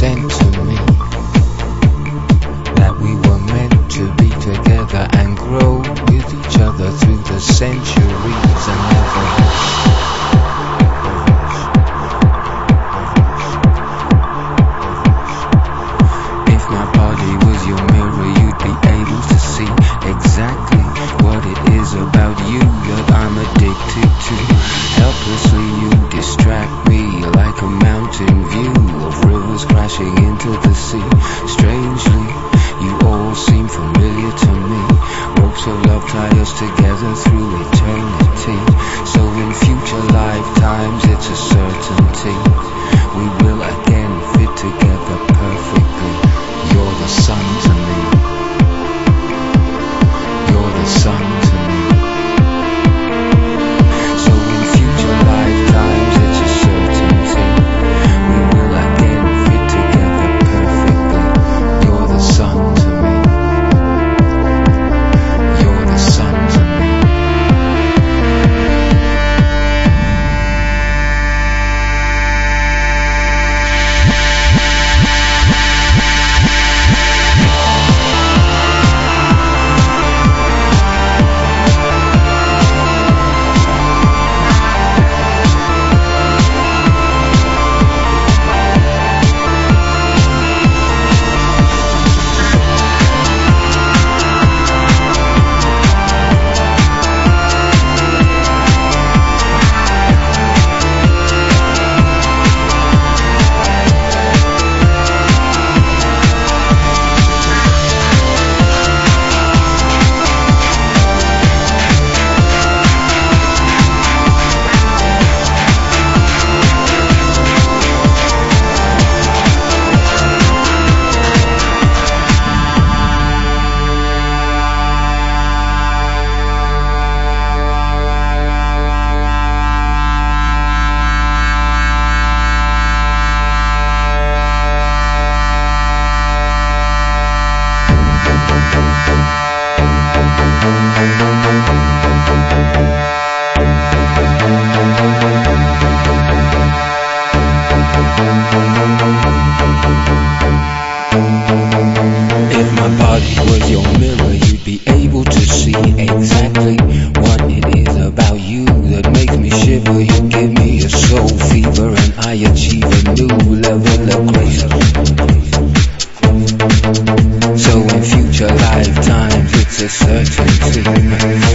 sent to me, that we were meant to be together and grow with each other through the centuries and never. If my body was your mirror, you'd be able to see exactly what it is about you that I'm addicted to. Helplessly you distract me like a mountain view of rivers crashing into the sea. Strangely, you all seem familiar to me. Ropes of love tie us together through eternity. So in future lifetimes it's a certainty we will again fit together perfectly. You're the sun to me. You're the sun to me. So in future lifetimes it's a certainty we will again fit together perfectly. You're the sun to me. You're the sun to me. If my body was your mirror, you'd be able to see exactly what it is about you that makes me shiver. You give me a soul fever and I achieve a new level of grace. So in future lifetimes it's a certainty